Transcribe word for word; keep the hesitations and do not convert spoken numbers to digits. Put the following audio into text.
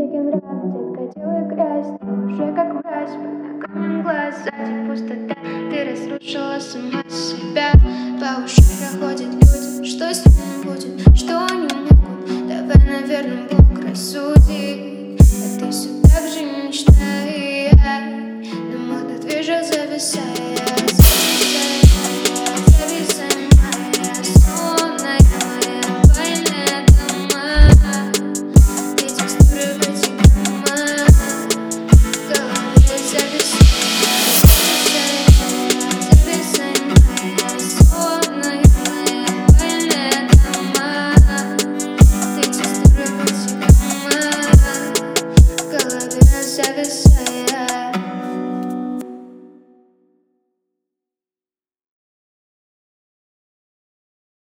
великий нрав, детка, делай грязь. Ты уже как врач, под ногами глаз, сзади пустота. Ты разрушила сама себя. По ушам проходят люди, что с ними будет, что они могут. Давай, наверное, Бог рисует.